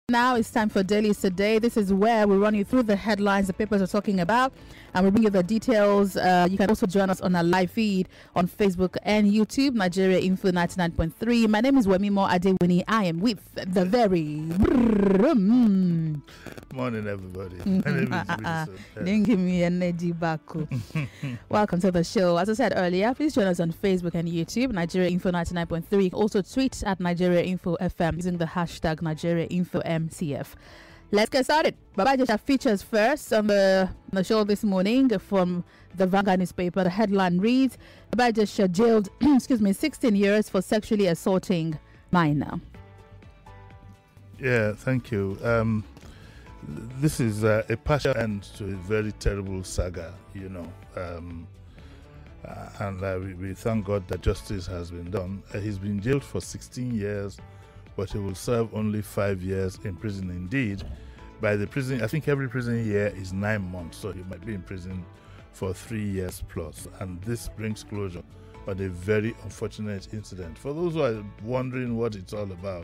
Now it's time for Daily Today. This is where we run you through the headlines the papers are talking about, and we bring you the details. You can also join us on our live feed on Facebook and YouTube, Nigeria Info 99.3. My name is Wemimo Adewini. I am with the very... Morning, everybody. My name is Wilson. Welcome to the show. As I said earlier, please join us on Facebook and YouTube, Nigeria Info 99.3. Also tweet at Nigeria Info FM using the hashtag Nigeria Info MCF. Let's get started. Baba Jesha features first on the show this morning from the Vanguard newspaper. The headline reads, Baba Jesha jailed 16 years for sexually assaulting minor. Yeah, thank you. This is a partial end to a very terrible saga, and we thank God that justice has been done. He's been jailed for 16 years, but he will serve only 5 years in prison. Indeed, by the prison, I think every prison year is 9 months, so he might be in prison for 3 years plus. And this brings closure on a very unfortunate incident. For those who are wondering what it's all about,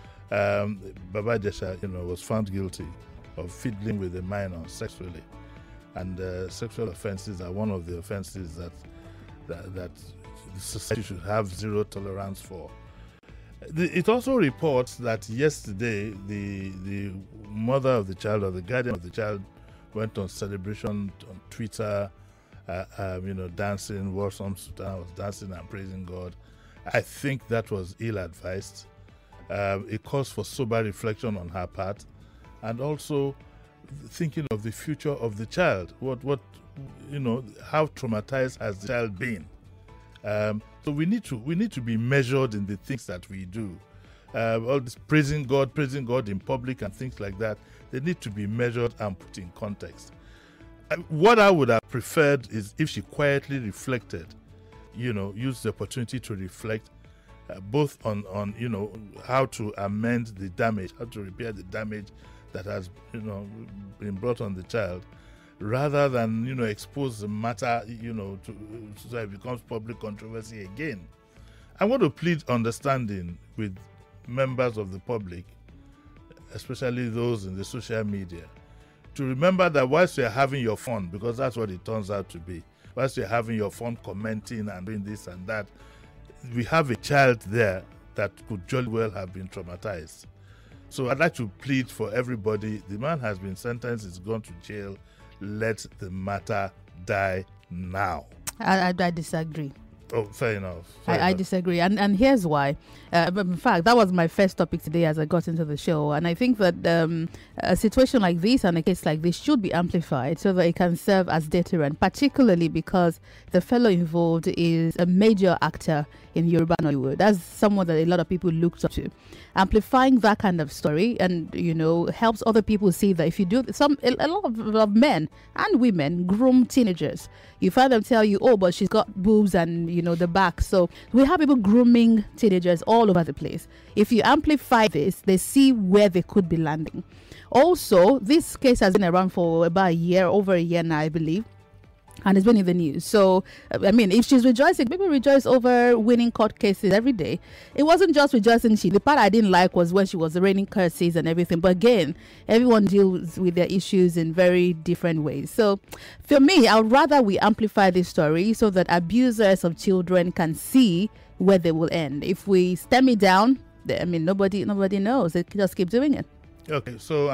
Baba Jesha, was found guilty of fiddling with a minor sexually, and sexual offences are one of the offences that society should have zero tolerance for. It also reports that yesterday the mother of the child or the guardian of the child went on celebration on Twitter, dancing, wore some sultan, was dancing and praising God. I think that was ill-advised. It calls for sober reflection on her part, and also thinking of the future of the child. How traumatized has the child been? So we need to be measured in the things that we do. All this praising God in public and things like that, they need to be measured and put in context. What I would have preferred is if she quietly reflected, used the opportunity to reflect both on how to amend the damage, how to repair the damage that has been brought on the child, rather than expose the matter so that it becomes public controversy again. I want to plead understanding with members of the public, especially those in the social media, to remember that whilst you're having your fun, because that's what it turns out to be, whilst you're having your fun commenting and doing this and that, we have a child there that could jolly well have been traumatized. So I'd like to plead for everybody. The man has been sentenced, he's gone to jail. Let the matter die now. I disagree. Oh, fair enough. I disagree. And here's why. In fact, that was my first topic today as I got into the show. And I think that a situation like this and a case like this should be amplified so that it can serve as deterrent, particularly because the fellow involved is a major actor in Yoruba Nollywood. That's someone that a lot of people looked up to. Amplifying that kind of story and, helps other people see that if you do a lot of men and women groom teenagers. You find them tell you, oh, but she's got boobs and, the back. So we have people grooming teenagers all over the place. If you amplify this, they see where they could be landing. Also, this case has been around for about over a year now, I believe. And it's been in the news. So, if she's rejoicing, people rejoice over winning court cases every day. It wasn't just rejoicing. The part I didn't like was when she was raining curses and everything. But again, everyone deals with their issues in very different ways. So, for me, I would rather we amplify this story so that abusers of children can see where they will end. If we stem it down, nobody knows. They just keep doing it. Okay, so,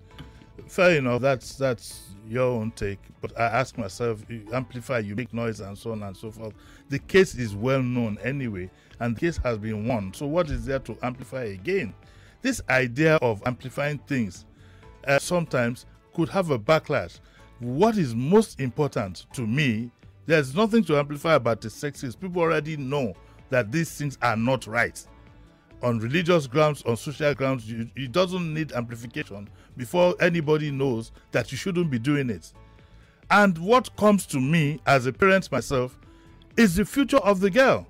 fair enough. That's your own take, but I ask myself, you amplify, you make noise and so on and so forth. The case is well known anyway, and the case has been won. So what is there to amplify again? This idea of amplifying things sometimes could have a backlash. What is most important to me, there's nothing to amplify about the sexist. People already know that these things are not right. On religious grounds, on social grounds, it doesn't need amplification before anybody knows that you shouldn't be doing it. And what comes to me as a parent myself is the future of the girl.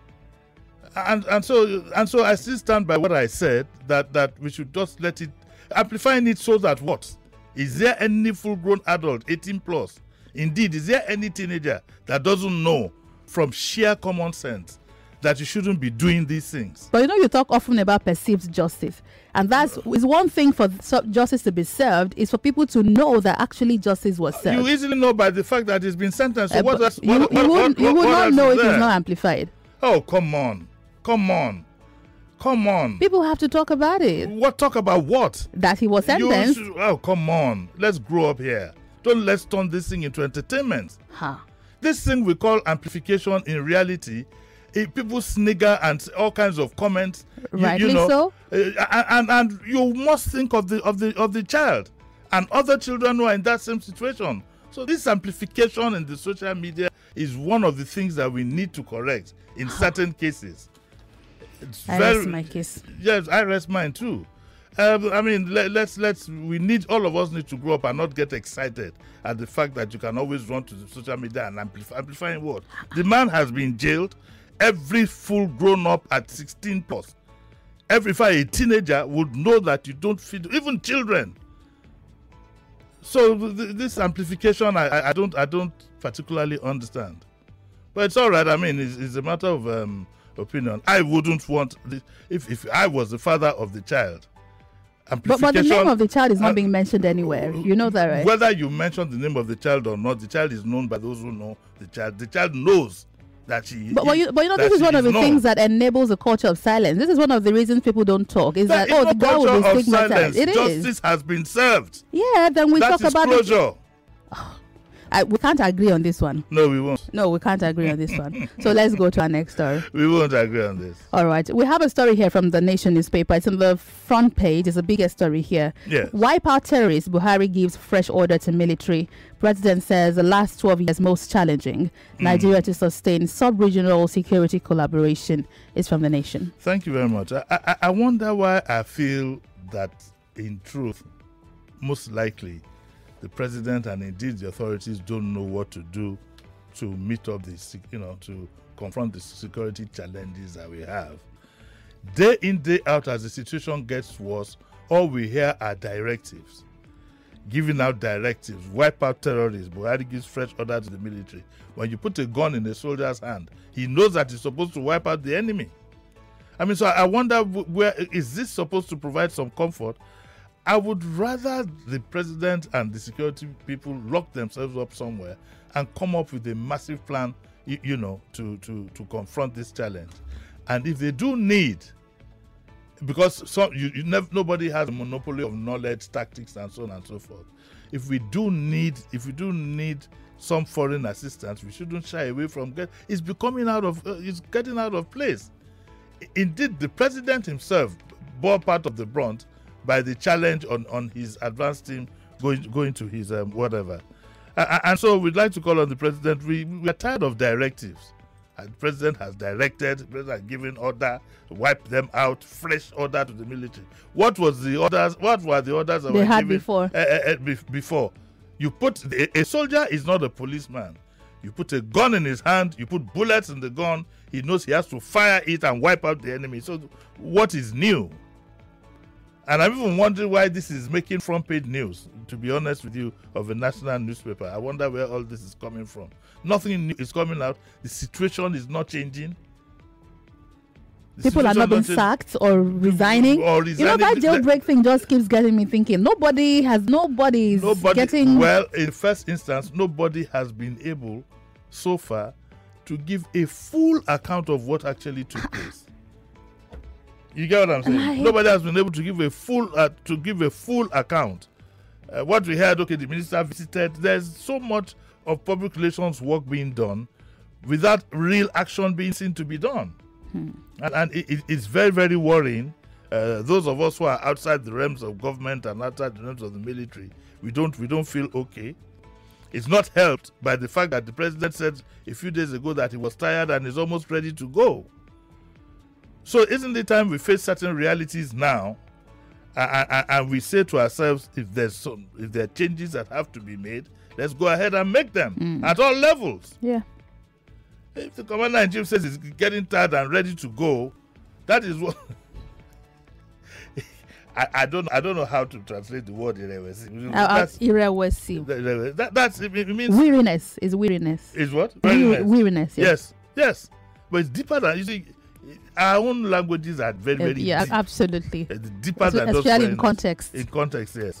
And so I still stand by what I said, that we should just let it, amplifying it so that what? Is there any full-grown adult, 18 plus? Indeed, is there any teenager that doesn't know from sheer common sense that you shouldn't be doing these things. But you talk often about perceived justice, and that's is one thing for justice to be served is for people to know that actually justice was served. You easily know by the fact that it's been sentenced. So you would not know it is not amplified. Oh, come on. People have to talk about it. What? Talk about what? That he was sentenced. Oh, come on. Let's grow up here. Let's turn this thing into entertainment. This thing we call amplification, in reality, people snigger and all kinds of comments. Rightly so. And you must think of the child and other children who are in that same situation. So this amplification in the social media is one of the things that we need to correct in certain cases. I rest my case. Yes, I rest mine too. I mean, all of us need to grow up and not get excited at the fact that you can always run to the social media and amplifying what? The man has been jailed. Every fool grown up at 16 plus, if a teenager would know that you don't feed even children. So this amplification, I don't particularly understand. But it's all right. I mean, it's a matter of opinion. I wouldn't want this if I was the father of the child. But the name of the child is not being mentioned anywhere. You know that, right? Whether you mention the name of the child or not, the child is known by those who know the child. The child knows that she. But this is one of the things that enables a culture of silence. This is one of the reasons people don't talk. Is that the girl will be stigmatized? Justice has been served. Yeah, then we talk about closure. We can't agree on this one. No, we won't. No, we can't agree on this one. So let's go to our next story. We won't agree on this. All right. We have a story here from the Nation newspaper. It's on the front page. It's the biggest story here. Yes. Wipe out terrorists. Buhari gives fresh order to military. President says the last 12 years most challenging. Nigeria to sustain sub-regional security collaboration is from the Nation. Thank you very much. I wonder why I feel that, in truth, most likely, the president and indeed the authorities don't know what to do to meet up to confront the security challenges that we have. Day in, day out, as the situation gets worse, all we hear are directives. Giving out directives, wipe out terrorists. Buhari gives fresh order to the military. When you put a gun in a soldier's hand, he knows that he's supposed to wipe out the enemy. I mean, so I wonder, where is this supposed to provide some comfort? I would rather the president and the security people lock themselves up somewhere and come up with a massive plan, to confront this challenge. And if they do need, because nobody has a monopoly of knowledge, tactics, and so on and so forth. If we do need some foreign assistance, we shouldn't shy away from it's getting out of place. Indeed, the president himself bore part of the brunt by the challenge on his advanced team going to his whatever. And so we'd like to call on the president. We are tired of directives. The president has directed, the president has given order, wipe them out, fresh order to the military. What were the orders that they were had given before? You put a soldier is not a policeman. You put a gun in his hand, you put bullets in the gun, he knows he has to fire it and wipe out the enemy. So what is new? And I'm even wondering why this is making front page news, to be honest with you, of a national newspaper. I wonder where all this is coming from. Nothing new is coming out. The situation is not changing. People are not being sacked or resigning. That jailbreak thing just keeps getting me thinking. Nobody is getting... Well, in first instance, nobody has been able so far to give a full account of what actually took place. You get what I'm saying? Nobody has been able to give a full account. What we heard, the minister visited. There's so much of public relations work being done without real action being seen to be done, and it's very, very worrying. Those of us who are outside the realms of government and outside the realms of the military, we don't feel okay. It's not helped by the fact that the president said a few days ago that he was tired and is almost ready to go. So isn't it time we face certain realities now, and we say to ourselves, if there are changes that have to be made, let's go ahead and make them at all levels. Yeah. If the commander-in-chief says he's getting tired and ready to go, that is what. I don't know how to translate the word irewesi. Irewesi. It means weariness is weariness. Is what? Weariness. Yes. But it's deeper than, you see, our own languages are very, very yeah, deep. absolutely. It's deeper than those especially in friends. context. In context, yes.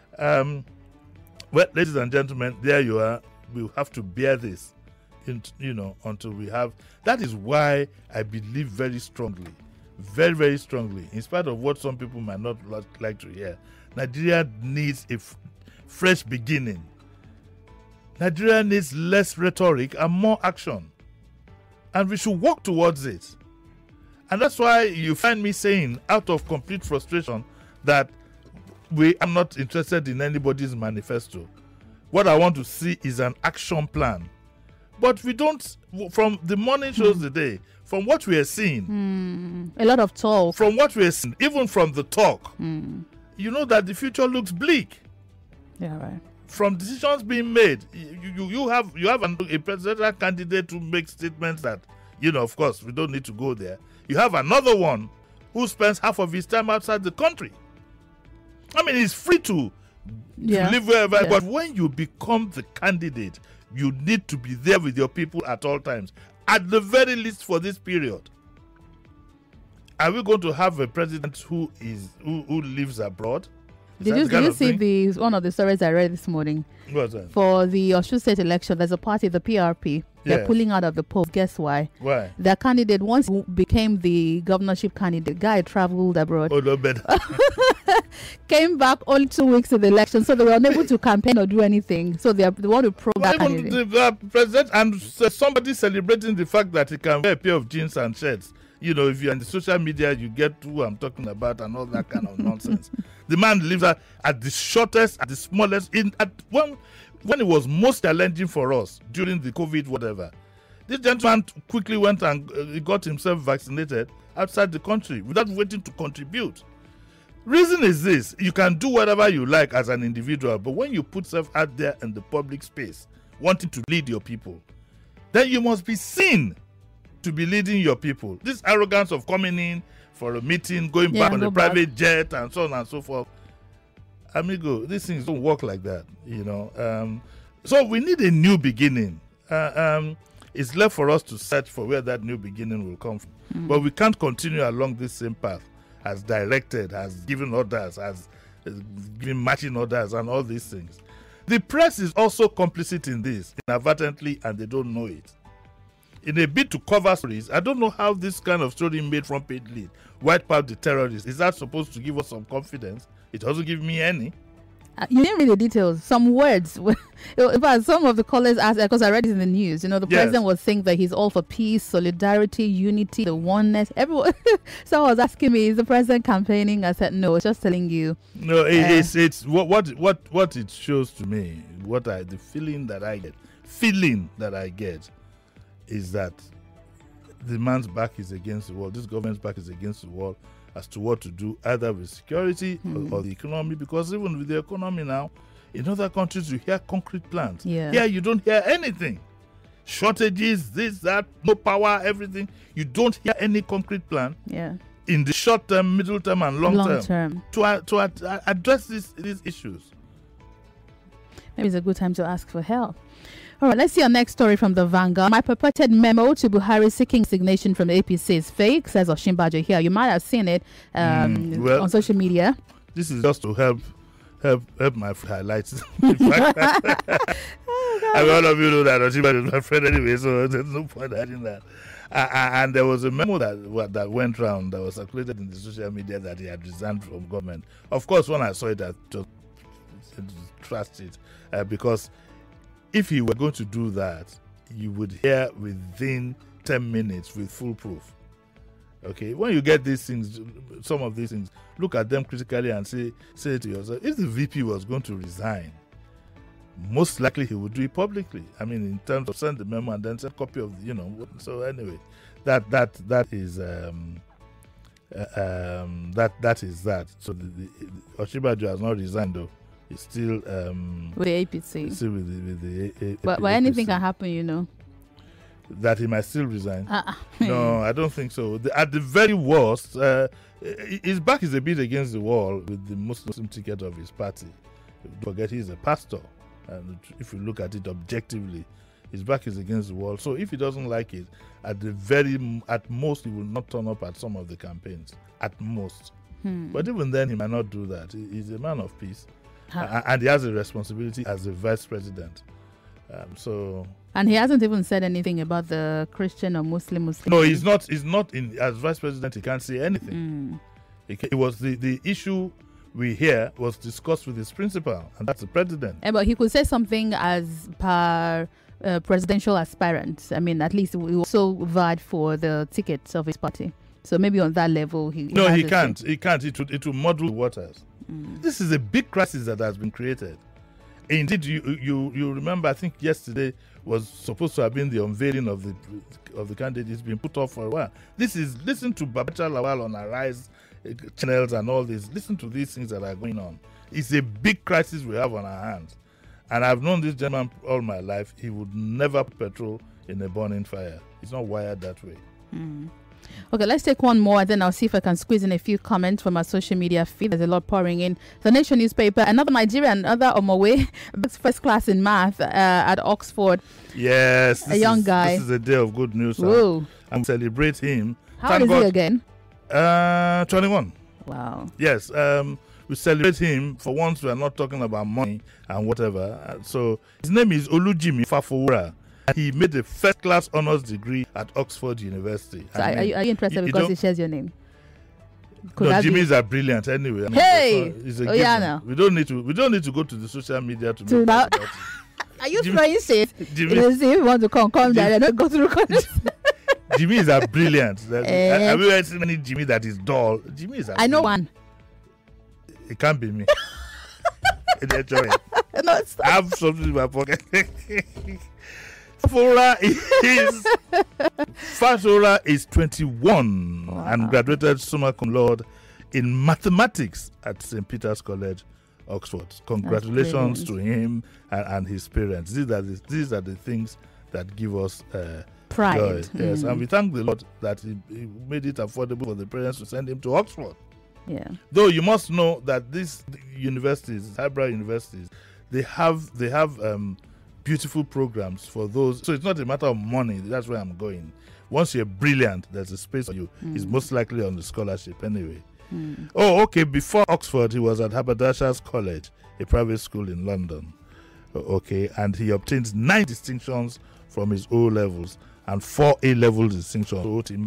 Well, ladies and gentlemen, there you are. We'll have to bear this, until we have. That is why I believe very strongly, very, very strongly, in spite of what some people might not like to hear, Nigeria needs a fresh beginning. Nigeria needs less rhetoric and more action. And we should work towards it. And that's why you find me saying, out of complete frustration, that we are not interested in anybody's manifesto. What I want to see is an action plan. But we don't, from the morning shows today, from what we are seeing, a lot of talk. From what we are seeing, even from the talk, you know that the future looks bleak. Yeah, right. From decisions being made, you have a presidential candidate who makes statements that, of course, we don't need to go there. You have another one who spends half of his time outside the country. I mean, he's free to live wherever, but when you become the candidate, you need to be there with your people at all times, at the very least for this period. Are we going to have a president who lives abroad? Did you see one of the stories I read this morning? What's that? For the Osun State election, there's a party, the PRP. They're pulling out of the polls. Guess why? Why? Their candidate, once he became the governorship candidate, guy traveled abroad. Oh, no better. Came back only 2 weeks of the election, so they were unable to campaign or do anything. So they want to probe that candidate. The president and somebody celebrating the fact that he can wear a pair of jeans and shirts. If you're on the social media, you get who I'm talking about and all that kind of nonsense. The man lives at the shortest, at the smallest, when it was most challenging for us during the COVID whatever. This gentleman quickly went and he got himself vaccinated outside the country without waiting to contribute. Reason is this: you can do whatever you like as an individual, but when you put yourself out there in the public space, wanting to lead your people, then you must be seen to be leading your people. This arrogance of coming in for a meeting, going back on a private jet and so on and so forth. Amigo, these things don't work like that, So we need a new beginning. It's left for us to search for where that new beginning will come from. But we can't continue along this same path as directed, as given orders, as giving matching orders and all these things. The press is also complicit in this, inadvertently, and they don't know it. In a bid to cover stories, I don't know how this kind of story made front page lead, wipe out the terrorists. Is that supposed to give us some confidence? It doesn't give me any. You didn't read the details. Some words. In fact, some of the callers asked, because I read it in the news, the president was saying that he's all for peace, solidarity, unity, the oneness. Everyone. So I was asking me, is the president campaigning? I said, no, it's just telling you. No, it's what it shows to me, the feeling that I get is that the man's back is against the wall. This government's back is against the wall as to what to do, either with security or the economy, because even with the economy now, in other countries you hear concrete plans. Here you don't hear anything. Shortages, this, that, no power, everything. You don't hear any concrete plan in the short term, middle term, and long term to address these issues. Maybe it's a good time to ask for help. All right, let's see our next story from the Vanguard. My purported memo to Buhari seeking resignation from the APC is fake, says Osinbajo here. You might have seen it on social media. This is just to help my highlights. In fact, I mean, all of you know that Osinbajo is my friend anyway, so there's no point adding that. And there was a memo that went round that was circulated in the social media that he had resigned from government. Of course, when I saw it, I just trusted it because if he were going to do that, you would hear within 10 minutes with full proof. Okay, when you get these things, some of these things, look at them critically and say to yourself, if the VP was going to resign, most likely he would do it publicly. I mean, in terms of send the memo and then send a copy of, So anyway, that is that is that. So the Osinbajo has not resigned though. It's still with the APC. Still with the but anything can happen, That he might still resign. No, I don't think so. At the very worst, his back is a bit against the wall with the Muslim ticket of his party. Don't forget, he's a pastor, and if you look at it objectively, his back is against the wall. So if he doesn't like it, at most, he will not turn up at some of the campaigns. At most. But even then, he might not do that. He's a man of peace. And he has a responsibility as the vice president. And he hasn't even said anything about the Christian or Muslim. No, he's not in as vice president. He can't say anything. It was the issue we hear was discussed with his principal, and that's the president. But he could say something as per presidential aspirant. I mean, at least he also vied for the tickets of his party. So maybe on that level, he can't. He can't. It will muddle the waters. This is a big crisis that has been created. Indeed, you remember, I think yesterday was supposed to have been the unveiling of the candidate. It's been put off for a while. Listen to Babachir Lawal on Arise channels and all this. Listen to these things that are going on. It's a big crisis we have on our hands. And I've known this gentleman all my life. He would never put petrol in a burning fire. He's not wired that way. Okay, let's take one more, and then I'll see if I can squeeze in a few comments from our social media feed. There's a lot pouring in. The Nation newspaper, another Nigerian, another Omowe, first class in math at Oxford. Yes, a young guy. This is a day of good news. And celebrate him. How old is he again? 21. Wow. Yes, we celebrate him. For once, we are not talking about money and whatever. So his name is Olujimi Fafowura. He made a first-class honors degree at Oxford University. So are you interested because he shares your name? Jimmys are brilliant anyway. It's a given. We don't need to go to the social media to make about it. Are you throwing shit? If you want to come there, not go through corners. Jimmys are brilliant. Have you ever seen any Jimmy that is dull? Jimmys are. I know one. It can't be me. No, I have something in my pocket. Fafowura is 21 and graduated summa cum laude in mathematics at St. Peter's College, Oxford. Congratulations to him and his parents. These are the things that give us pride. Joy. Yes, and we thank the Lord that he made it affordable for the parents to send him to Oxford. Yeah. Though you must know that these universities, high-brow universities, they have beautiful programs for those. So it's not a matter of money. That's where I'm going. Once you're brilliant, there's a space for you. It's most likely on the scholarship anyway. Oh, okay. Before Oxford, he was at Haberdashers College, a private school in London. Okay, and he obtained 9 distinctions from his O levels and 4 A-level distinctions.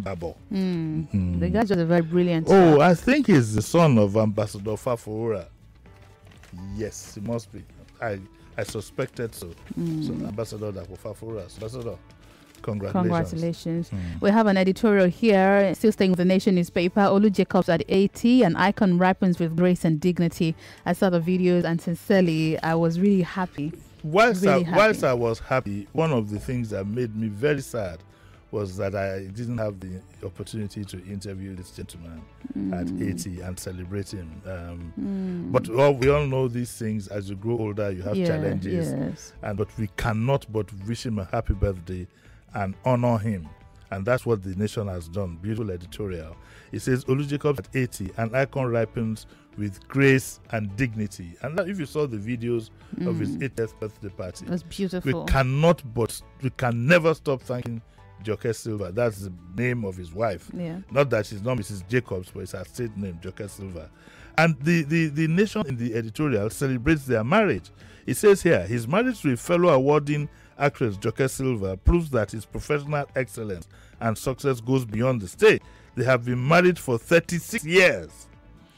The guy's just a very brilliant. Oh, I think he's the son of Ambassador Fafowura. Yes, he must be. I suspected so. So Ambassador Fafowura. Ambassador, congratulations. We have an editorial here, still staying with the Nation newspaper. Olu Jacobs at 80, an icon ripens with grace and dignity. I saw the videos and sincerely, I was really happy. Whilst I was happy, one of the things that made me very sad was that I didn't have the opportunity to interview this gentleman at 80 and celebrate him. But we all know these things. As you grow older, you have challenges. But we cannot but wish him a happy birthday and honor him. And that's what the Nation has done. Beautiful editorial. It says, Olu Jacobs at 80, an icon ripens with grace and dignity. And if you saw the videos of his 80th birthday party, that's beautiful. We can never stop thanking Joke Silva. That's the name of his wife. Yeah. Not that she's not Mrs. Jacobs, but it's her state name, Joke Silva. And the Nation in the editorial celebrates their marriage. It says here, his marriage to a fellow awarding actress, Joke Silva, proves that his professional excellence and success goes beyond the stage. They have been married for 36 years.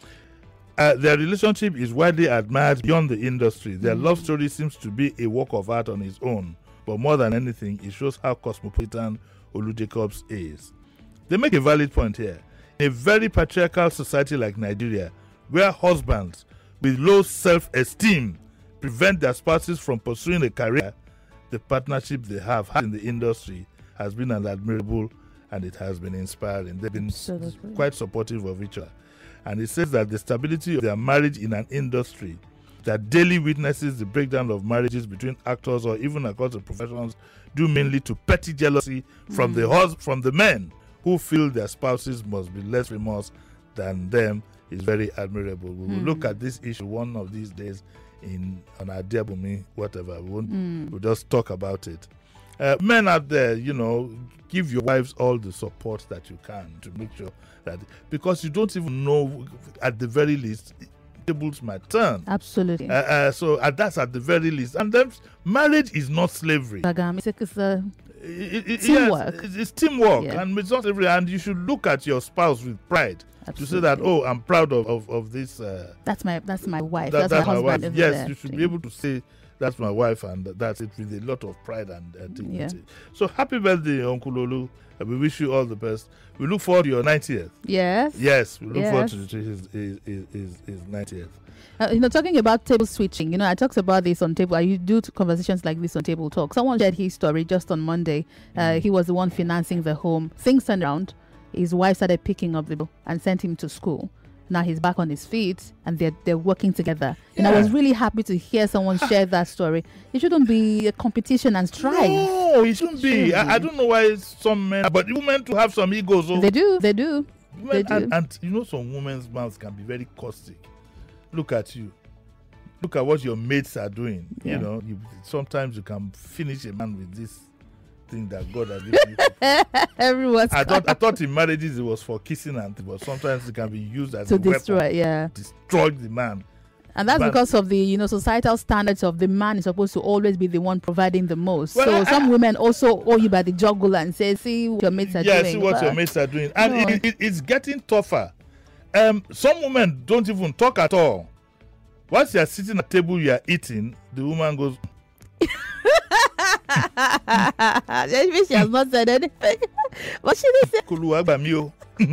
Their relationship is widely admired beyond the industry. Their love story seems to be a work of art on its own. But more than anything, it shows how cosmopolitan Olu Jacobs is. They make a valid point here. In a very patriarchal society like Nigeria, where husbands with low self-esteem prevent their spouses from pursuing a career, the partnership they have had in the industry has been an admirable and it has been inspiring. They've been quite supportive of each other. And it says that the stability of their marriage in an industry that daily witnesses the breakdown of marriages between actors or even across the professions due mainly to petty jealousy from the men who feel their spouses must be less famous than them is very admirable. We will look at this issue one of these days on our Dear Bumi, whatever. We'll just talk about it. Men out there, give your wives all the support that you can to make sure that, because you don't even know, at the very least, tables might turn. Absolutely. So that's at the very least. And then marriage is not slavery. It's teamwork. Yes, it's teamwork, Yeah. and it's not slavery. And you should look at your spouse with pride. Absolutely. To say that, oh, I'm proud of this. That's my wife. That's my my husband. wife. isn't Yes, there? you should be able to say that's my wife, and that's it, with a lot of pride and dignity. So happy birthday, Uncle Lulu. We wish you all the best. We look forward to your 90th. Yes. Yes, we look forward Yes. to his 90th. Talking about table switching, I talked about this on table. I do conversations like this on Table Talk. Someone shared his story just on Monday. He was the one financing the home. Things turned around. His wife started picking up the bill and sent him to school. Now he's back on his feet and they're working together. And I was really happy to hear someone share that story. It shouldn't be a competition and strife. No, it shouldn't be. I don't know why some men, but women to have some egos. They do. They do. And some women's mouths can be very caustic. Look at you. Look at what your mates are doing. Yeah. Sometimes you can finish a man with this thing that God has given you. Everyone's I thought in marriages it was for kissing, but sometimes it can be used as to a destroy. weapon. Yeah. Destroy the man. And that's Man. because of the societal standards of the man is supposed to always be the one providing the most. Well, so some women also owe you by the jugular and say, see what your mates are doing. Yeah, see what your mates are doing. And No. it's getting tougher. Some women don't even talk at all. Once you are sitting at the table, you are eating, the woman goes, Maybe she has not said anything. But she didn't say Kulu Agbamio.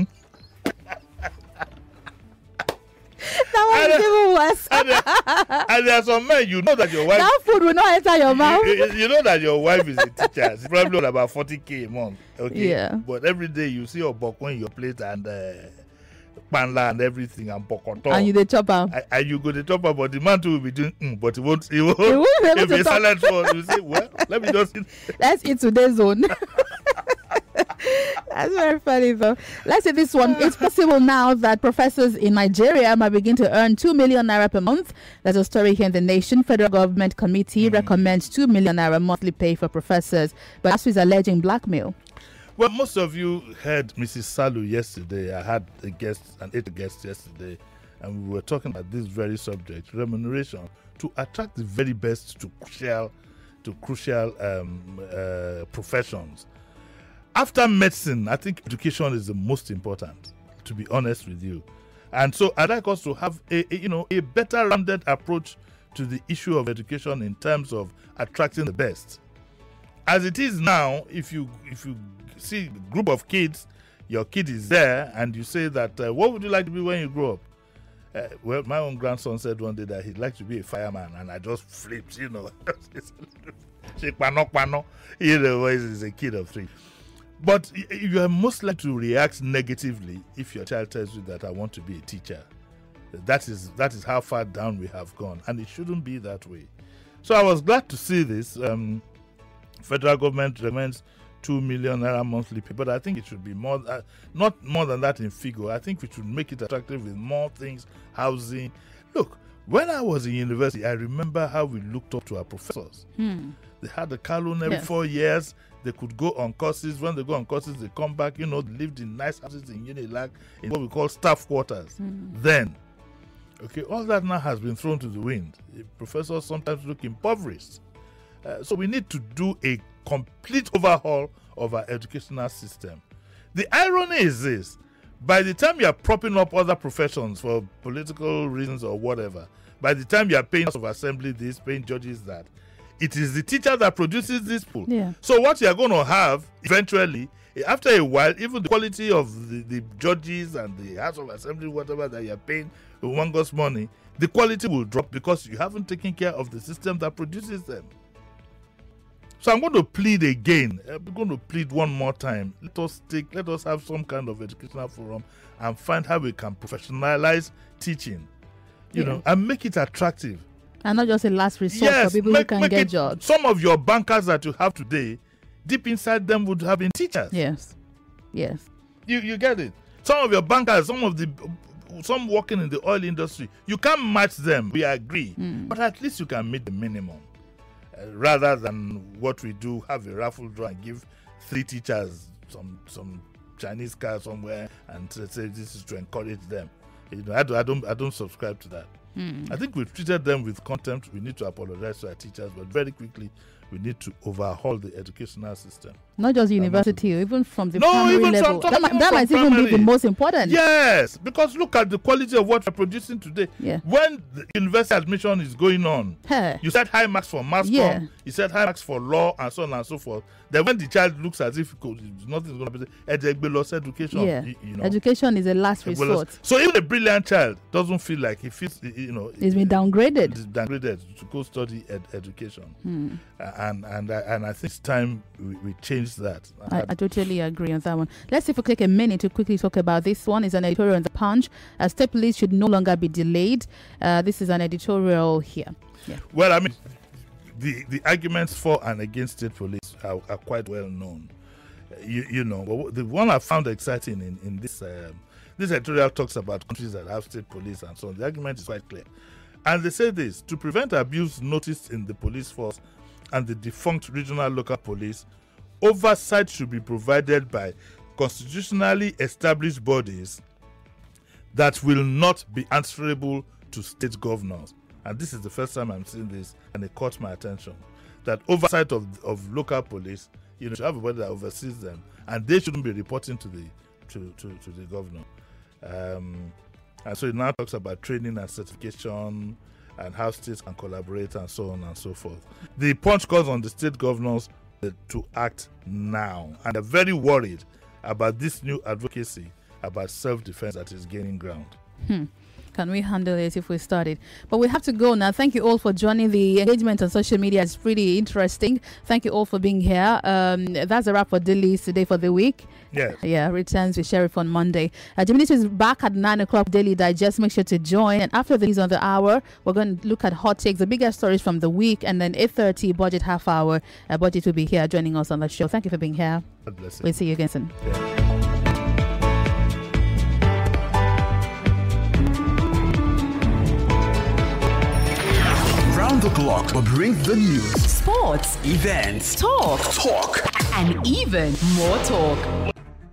that was even worse. And there are some men, that your wife, That food will not enter your mouth. you know that your wife is a teacher. It's probably on about 40K a month. Okay. Yeah. But every day you see your bokon in your plate and panla and everything and bokoto. And you the chop am. And you go to top up, but the man too will be doing, but he won't He won't be able if to he's talk. silent for, you say, well, let me just eat. Let's eat today's zone. That's very funny though. Let's say this one. It's possible now that professors in Nigeria might begin to earn 2 million naira per month. There's a story here in The Nation. Federal Government Committee recommends 2 million naira monthly pay for professors, but that's is alleging blackmail. Well, most of you heard Mrs. Salu yesterday. I had a guest, an 8 guest yesterday, and we were talking about this very subject, remuneration, to attract the very best to crucial professions. After medicine, I think education is the most important, to be honest with you. And so I'd like us to have a better rounded approach to the issue of education in terms of attracting the best. As it is now, if you see a group of kids, your kid is there, and you say that, what would you like to be when you grow up? Well, my own grandson said one day that he'd like to be a fireman, and I just flipped, he's a kid of 3. But you are most likely to react negatively if your child tells you that I want to be a teacher. That is how far down we have gone, and it shouldn't be that way. So I was glad to see this. Federal government recommends 2 million naira monthly pay, but I think it should be more, not more than that in figure. I think we should make it attractive with more things, housing. Look, when I was in university, I remember how we looked up to our professors. They had a Kalun every 4 years. They could go on courses. When they go on courses, they come back. They lived in nice houses in Unilag, in what we call staff quarters. Then, okay, all that now has been thrown to the wind. Professors sometimes look impoverished. So we need to do a complete overhaul of our educational system. The irony is this: by the time you are propping up other professions for political reasons or whatever, by the time you are paying House of Assembly this, paying judges that, it is the teacher that produces this pool. Yeah. So what you are going to have eventually, after a while, even the quality of the judges and the House of Assembly, whatever that you are paying humongous money, the quality will drop because you haven't taken care of the system that produces them. So I'm going to plead again. I'm going to plead one more time. Let us have some kind of educational forum and find how we can professionalize teaching, and make it attractive. And not just a last resort for people who can get jobs. Some of your bankers that you have today, deep inside them would have been teachers. Yes. You get it. Some of your bankers, some working in the oil industry, you can't match them. We agree, but at least you can meet the minimum. rather than what we do, have a raffle draw and give 3 teachers some Chinese car somewhere and say this is to encourage them. I don't subscribe to that. I think we've treated them with contempt. We need to apologize to our teachers, but very quickly we need to overhaul the educational system. Not just university, even from the primary level. That might even be the most important. Yes, because look at the quality of what we're producing today. Yeah. When the university admission is going on, you said high marks for mass comm, you said high marks for law, and so on and so forth. Then when the child looks as if nothing's going to be education, education is a last resort. So even a brilliant child doesn't feel like he feels, he's been downgraded. It's downgraded to go study education. And I think it's time we change that. I totally agree on that one. Let's see if we take a minute to quickly talk about this one. It's an editorial in The Punch. State police should no longer be delayed. This is an editorial here. Yeah. Well, I mean, the arguments for and against state police are quite well known. The one I found exciting in this editorial talks about countries that have state police and so on. The argument is quite clear. And they say this: to prevent abuse noticed in the police force and the defunct regional local police, oversight should be provided by constitutionally established bodies that will not be answerable to state governors. And this is the first time I'm seeing this, and it caught my attention. That oversight of local police, should have a body that oversees them, and they shouldn't be reporting to the governor. And so it now talks about training and certification and how states can collaborate and so on and so forth. The Punch calls on the state governors to act now, and they're very worried about this new advocacy about self-defense that is gaining ground. Can we handle it if we started? But we have to go now. Thank you all for joining. The engagement on social media is pretty interesting. Thank you all for being here. That's a wrap for Daily today for the week. Yes. Yeah, returns with Sheriff on Monday. Jimmy is back at 9 o'clock Daily Digest. Make sure to join. And after the news on the hour, we're going to look at hot takes, the biggest stories from the week. And then 8:30 Budget half hour. Budget will be here joining us on the show. Thank you for being here. God bless you. We'll see you again soon. Yeah. Round the clock, we bring the news, sports, events, talk, and even more talk.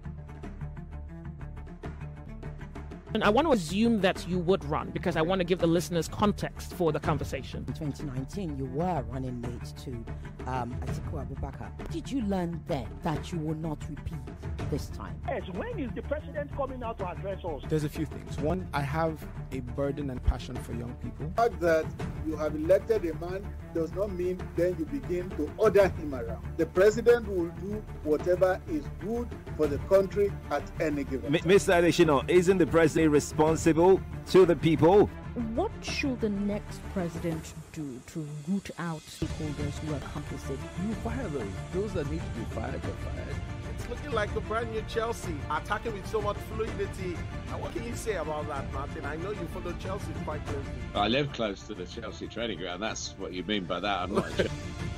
And I want to assume that you would run because I want to give the listeners context for the conversation. In 2019, you were running mate to Atiku Abubakar. Did you learn then that you will not repeat this time? Yes, when is the president coming out to address us? There's a few things. One, I have a burden and passion for young people. The fact that you have elected a man does not mean then you begin to order him around. The president will do whatever is good for the country at any given time. Mr. Adeshino, isn't the president responsible to the people? What should the next president do to root out stakeholders who are complicit? You fire those that need to be fired get fired. It's looking like a brand new Chelsea, attacking with so much fluidity. And what can you say about that, Martin? I know you follow Chelsea quite closely. I live close to the Chelsea training ground. That's what you mean by that. I'm not.